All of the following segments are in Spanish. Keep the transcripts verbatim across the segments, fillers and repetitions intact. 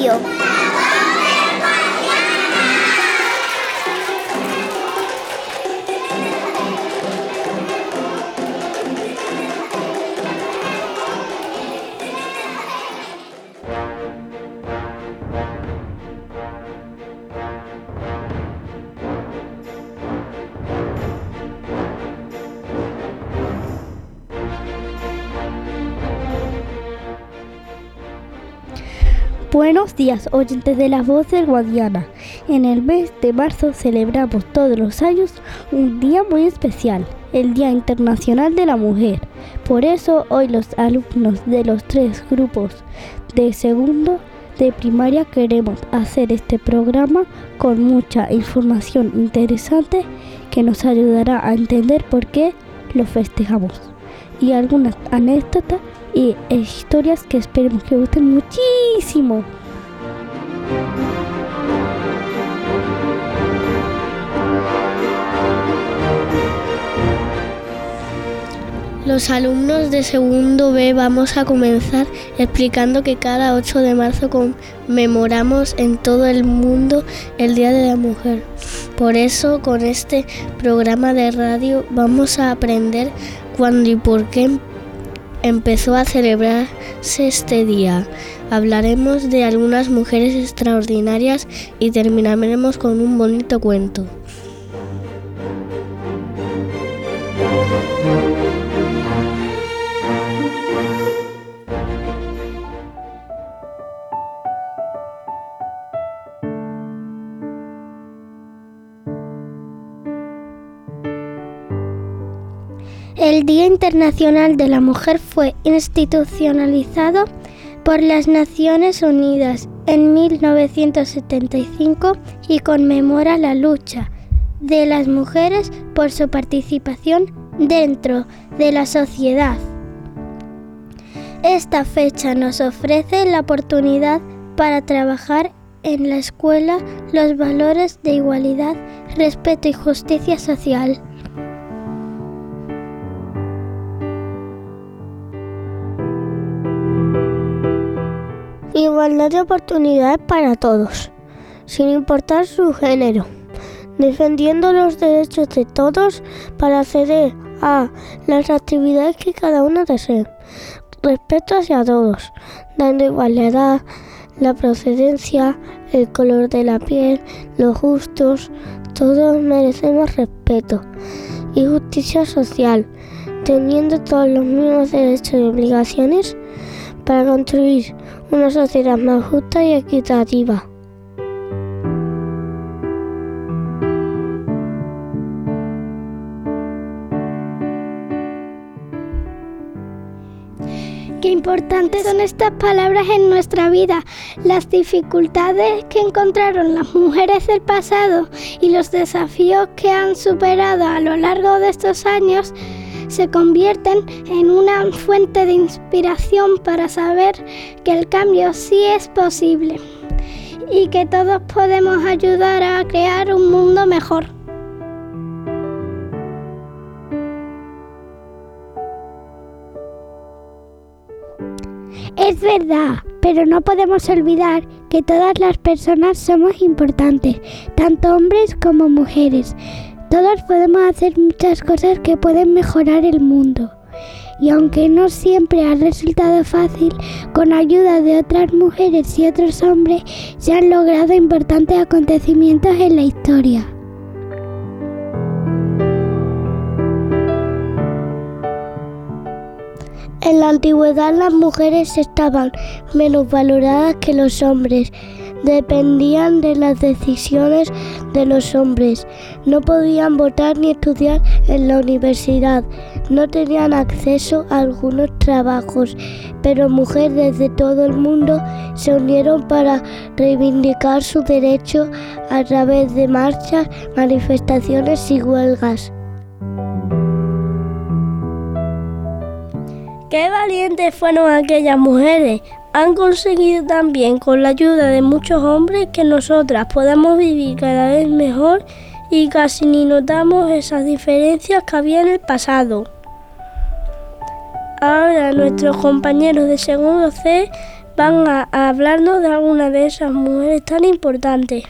Radio. Buenos días, oyentes de La Voz del Guadiana. En el mes de marzo celebramos todos los años un día muy especial, el Día Internacional de la Mujer. Por eso hoy los alumnos de los tres grupos de segundo de primaria queremos hacer este programa con mucha información interesante que nos ayudará a entender por qué lo festejamos y algunas anécdotas y historias que esperemos que gusten muchísimo. Los alumnos de segundo B vamos a comenzar explicando que cada ocho de marzo conmemoramos en todo el mundo el Día de la Mujer. Por eso, con este programa de radio vamos a aprender cuándo y por qué empezó a celebrarse este día. Hablaremos de algunas mujeres extraordinarias y terminaremos con un bonito cuento. El Día Internacional de la Mujer fue institucionalizado por las Naciones Unidas en mil novecientos setenta y cinco y conmemora la lucha de las mujeres por su participación dentro de la sociedad. Esta fecha nos ofrece la oportunidad para trabajar en la escuela los valores de igualdad, respeto y justicia social. Igualdad de oportunidades para todos, sin importar su género, defendiendo los derechos de todos para acceder a las actividades que cada uno desee, respeto hacia todos, dando igualdad, la procedencia, el color de la piel, los gustos, todos merecemos respeto y justicia social, teniendo todos los mismos derechos y obligaciones para construir una sociedad más justa y equitativa. Qué importantes son estas palabras en nuestra vida. Las dificultades que encontraron las mujeres del pasado y los desafíos que han superado a lo largo de estos años se convierten en una fuente de inspiración para saber que el cambio sí es posible y que todos podemos ayudar a crear un mundo mejor. Es verdad, pero no podemos olvidar que todas las personas somos importantes, tanto hombres como mujeres. Todos podemos hacer muchas cosas que pueden mejorar el mundo. Y aunque no siempre ha resultado fácil, con ayuda de otras mujeres y otros hombres, se han logrado importantes acontecimientos en la historia. En la antigüedad las mujeres estaban menos valoradas que los hombres, dependían de las decisiones de los hombres, no podían votar ni estudiar en la universidad, no tenían acceso a algunos trabajos, pero mujeres de todo el mundo se unieron para reivindicar su derecho a través de marchas, manifestaciones y huelgas. ¡Qué valientes fueron aquellas mujeres! Han conseguido también, con la ayuda de muchos hombres, que nosotras podamos vivir cada vez mejor y casi ni notamos esas diferencias que había en el pasado. Ahora nuestros compañeros de segundo C van a, a hablarnos de alguna de esas mujeres tan importantes.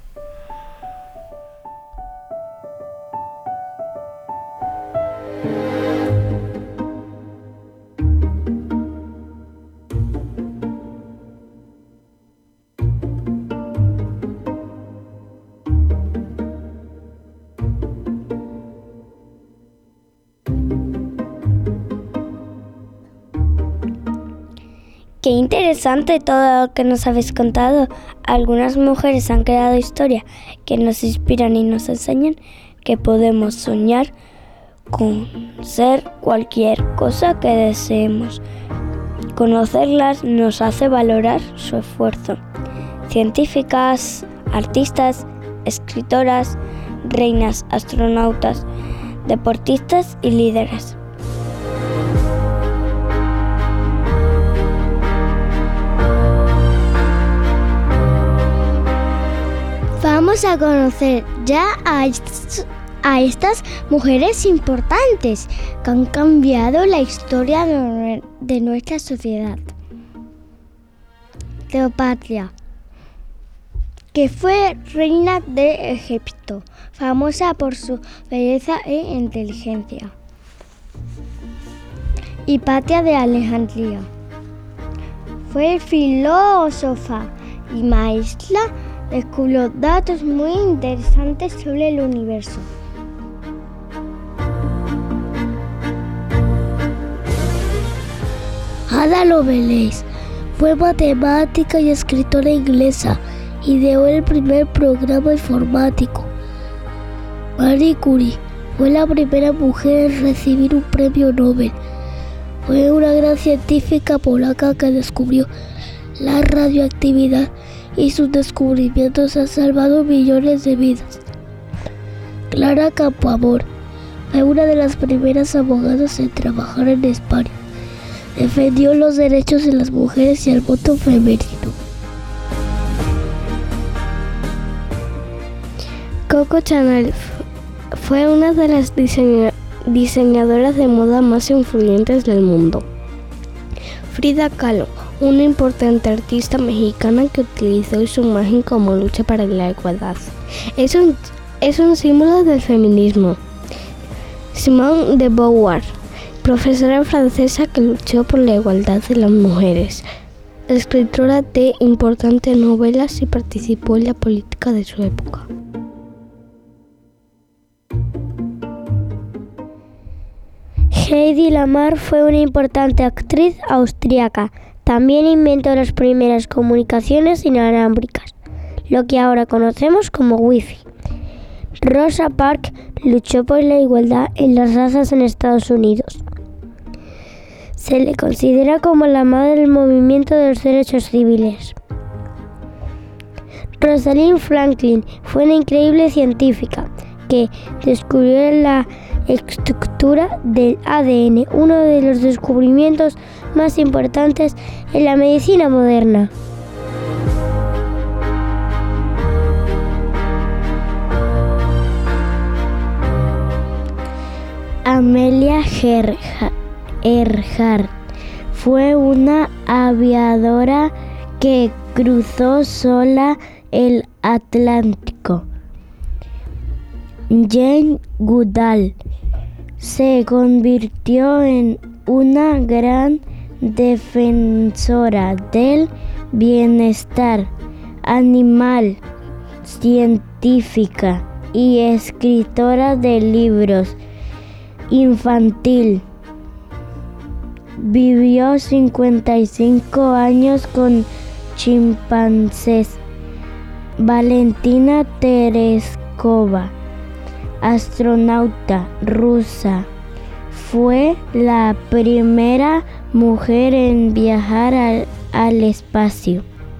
Qué interesante todo lo que nos habéis contado. Algunas mujeres han creado historia que nos inspiran y nos enseñan que podemos soñar con ser cualquier cosa que deseemos. Conocerlas nos hace valorar su esfuerzo. Científicas, artistas, escritoras, reinas, astronautas, deportistas y líderes. Vamos a conocer ya a, est- a estas mujeres importantes que han cambiado la historia de, de nuestra sociedad. Cleopatra, que fue reina de Egipto, famosa por su belleza e inteligencia. Hipatia de Alejandría, fue filósofa y maestra. Descubrió datos muy interesantes sobre el universo. Ada Lovelace fue matemática y escritora inglesa. Ideó el primer programa informático. Marie Curie fue la primera mujer en recibir un premio Nobel. Fue una gran científica polaca que descubrió la radioactividad y sus descubrimientos han salvado millones de vidas. Clara Campoamor fue una de las primeras abogadas en trabajar en España. Defendió los derechos de las mujeres y el voto femenino. Coco Chanel fue una de las diseña- diseñadoras de moda más influyentes del mundo. Frida Kahlo, una importante artista mexicana que utilizó su imagen como lucha para la igualdad. Es un, es un símbolo del feminismo. Simone de Beauvoir, profesora francesa que luchó por la igualdad de las mujeres, escritora de importantes novelas y participó en la política de su época. Heidi Lamar fue una importante actriz austríaca. También inventó las primeras comunicaciones inalámbricas, lo que ahora conocemos como Wi-Fi. Rosa Parks luchó por la igualdad en las razas en Estados Unidos. Se le considera como la madre del movimiento de los derechos civiles. Rosalind Franklin fue una increíble científica que descubrió la estructura del A D N, uno de los descubrimientos más importantes en la medicina moderna. Amelia Earhart fue una aviadora que cruzó sola el Atlántico. Jane Goodall se convirtió en una gran defensora del bienestar animal, científica y escritora de libros infantil. Vivió cincuenta y cinco años con chimpancés. Valentina Tereshkova, astronauta rusa, fue la primera mujer en viajar al, al espacio.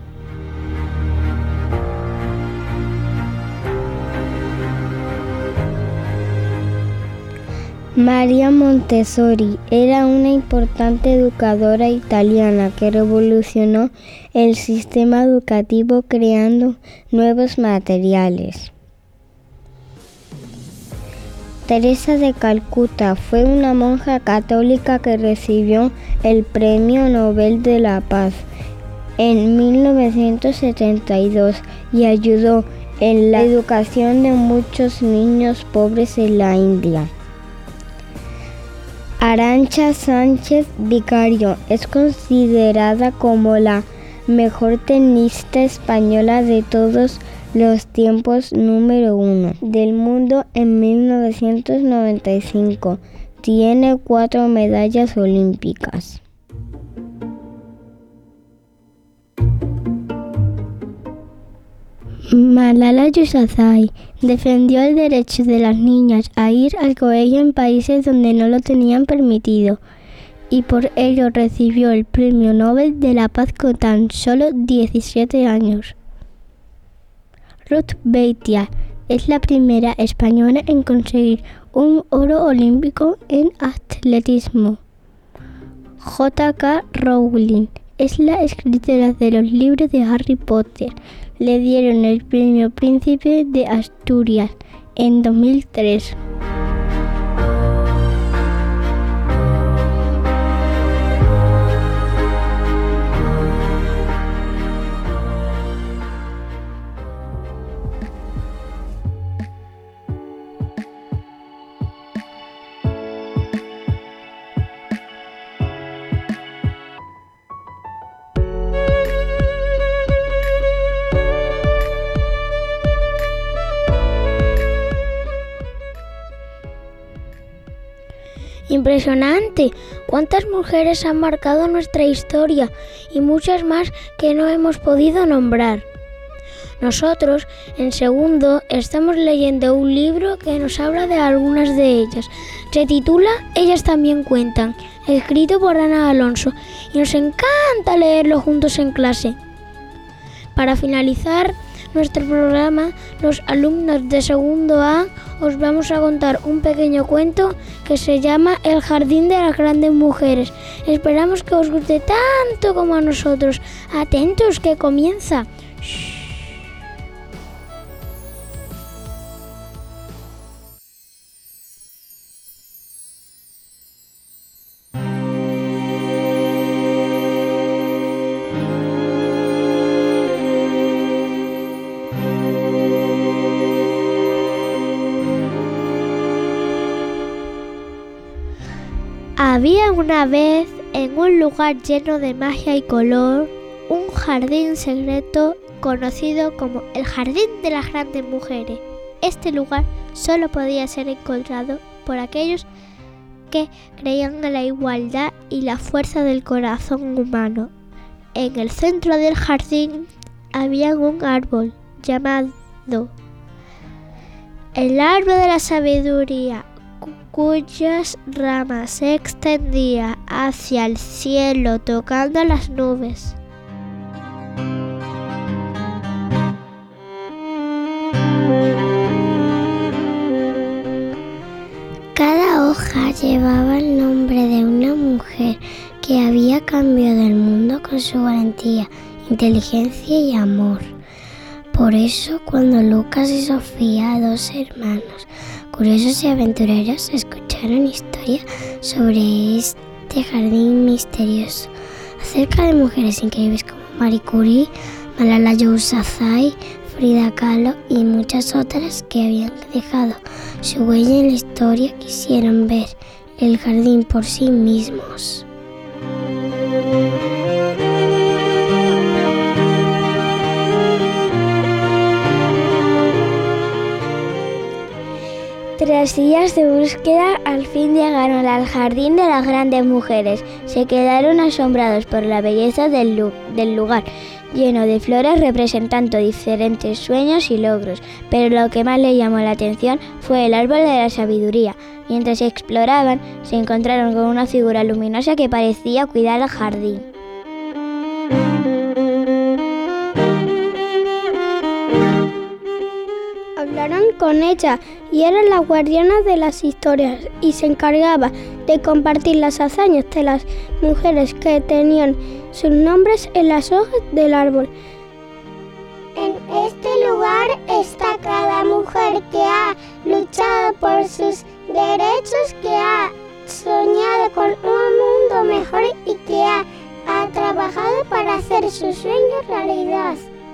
María Montessori era una importante educadora italiana que revolucionó el sistema educativo creando nuevos materiales. Teresa de Calcuta fue una monja católica que recibió el Premio Nobel de la Paz en mil novecientos setenta y dos y ayudó en la educación de muchos niños pobres en la India. Arantxa Sánchez Vicario es considerada como la mejor tenista española de todos los tiempos, número uno del mundo en mil novecientos noventa y cinco. Tiene cuatro medallas olímpicas. Malala Yousafzai defendió el derecho de las niñas a ir al colegio en países donde no lo tenían permitido y por ello recibió el Premio Nobel de la Paz con tan solo diecisiete años. Ruth Beitia es la primera española en conseguir un oro olímpico en atletismo. J K Rowling es la escritora de los libros de Harry Potter. Le dieron el Premio Príncipe de Asturias en dos mil tres. Impresionante, cuántas mujeres han marcado nuestra historia y muchas más que no hemos podido nombrar. Nosotros, en segundo, estamos leyendo un libro que nos habla de algunas de ellas. Se titula Ellas también cuentan, escrito por Ana Alonso, y nos encanta leerlo juntos en clase. Para finalizar nuestro programa, los alumnos de segundo A os vamos a contar un pequeño cuento que se llama El jardín de las grandes mujeres. Esperamos que os guste tanto como a nosotros. Atentos, que comienza. Shh. Había una vez, en un lugar lleno de magia y color, un jardín secreto conocido como el Jardín de las Grandes Mujeres. Este lugar solo podía ser encontrado por aquellos que creían en la igualdad y la fuerza del corazón humano. En el centro del jardín había un árbol llamado el árbol de la sabiduría, cuyas ramas se extendían hacia el cielo tocando las nubes. Cada hoja llevaba el nombre de una mujer que había cambiado el mundo con su valentía, inteligencia y amor. Por eso, cuando Lucas y Sofía, dos hermanos curiosos y aventureros, escucharon historia sobre este jardín misterioso, acerca de mujeres increíbles como Marie Curie, Malala Yousafzai, Frida Kahlo y muchas otras que habían dejado su huella en la historia, quisieron ver el jardín por sí mismos. Tras días de búsqueda, al fin llegaron al Jardín de las Grandes Mujeres. Se quedaron asombrados por la belleza del, lu- del lugar, lleno de flores representando diferentes sueños y logros. Pero lo que más les llamó la atención fue el árbol de la sabiduría. Mientras exploraban, se encontraron con una figura luminosa que parecía cuidar el jardín. Hablaron con ella y era la guardiana de las historias y se encargaba de compartir las hazañas de las mujeres que tenían sus nombres en las hojas del árbol. En este lugar está cada mujer que ha luchado por sus derechos, que ha soñado con un mundo mejor y que ha, ha trabajado para hacer hacer sus sueños realidad.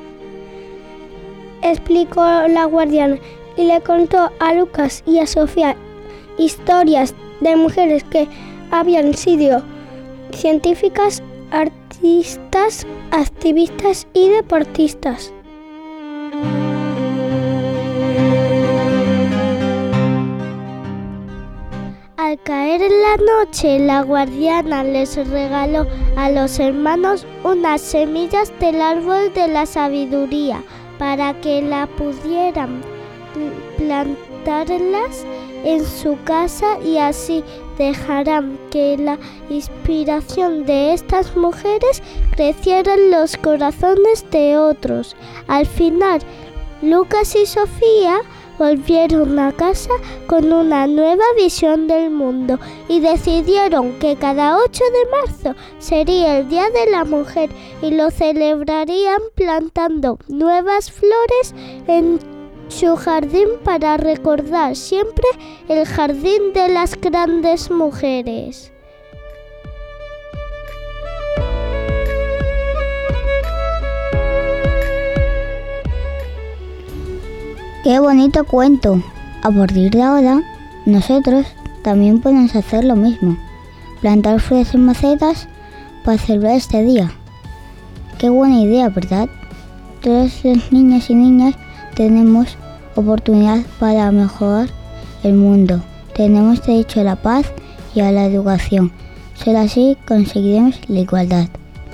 Explicó la guardiana y le contó a Lucas y a Sofía historias de mujeres que habían sido científicas, artistas, activistas y deportistas. Al caer en la noche, la guardiana les regaló a los hermanos unas semillas del árbol de la sabiduría para que la pudieran plantarlas en su casa y así dejarán que la inspiración de estas mujeres creciera en los corazones de otros. Al final, Lucas y Sofía volvieron a casa con una nueva visión del mundo y decidieron que cada ocho de marzo sería el Día de la Mujer y lo celebrarían plantando nuevas flores en su jardín para recordar siempre el jardín de las grandes mujeres. ¡Qué bonito cuento! A partir de ahora, nosotros también podemos hacer lo mismo. Plantar flores en macetas para celebrar este día. ¡Qué buena idea!, ¿verdad? Todos los niños y niñas tenemos oportunidad para mejorar el mundo. Tenemos derecho a la paz y a la educación. Solo así conseguiremos la igualdad.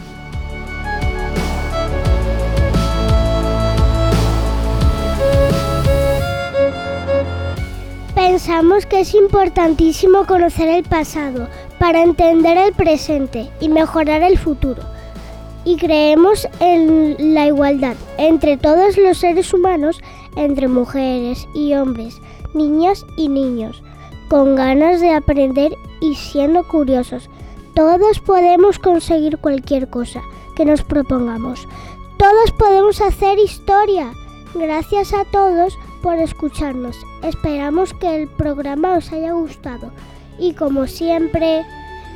Pensamos que es importantísimo conocer el pasado para entender el presente y mejorar el futuro. Y creemos en la igualdad entre todos los seres humanos, entre mujeres y hombres, niñas y niños, con ganas de aprender y siendo curiosos. Todos podemos conseguir cualquier cosa que nos propongamos. Todos podemos hacer historia. Gracias a todos por escucharnos. Esperamos que el programa os haya gustado. Y como siempre,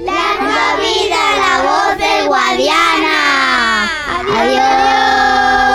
¡Larga vida la voz del Guadiana! ¡Adiós!